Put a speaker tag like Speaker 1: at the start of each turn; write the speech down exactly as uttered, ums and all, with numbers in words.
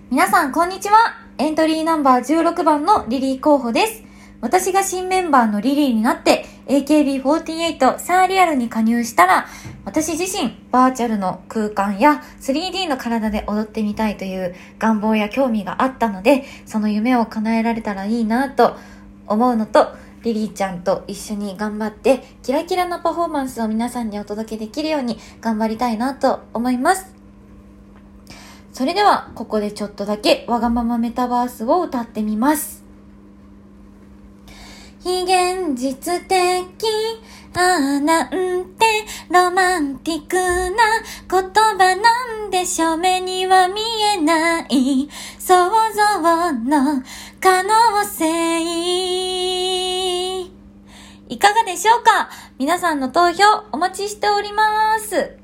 Speaker 1: 皆さんこんにちは。エントリーナンバーじゅうろくばんのリリー候補です。私が新メンバーのリリーになって エーケービーフォーティーエイト サーリアルに加入したら、私自身バーチャルの空間や スリーディー の体で踊ってみたいという願望や興味があったので、その夢を叶えられたらいいなと思うのと、リリーちゃんと一緒に頑張ってキラキラなパフォーマンスを皆さんにお届けできるように頑張りたいなと思います。それではここでちょっとだけわがままメタバースを歌ってみます。非現実的、ああなんてロマンティックな言葉なんでしょう。目には見えない想像の可能性。いかがでしょうか？皆さんの投票お待ちしております。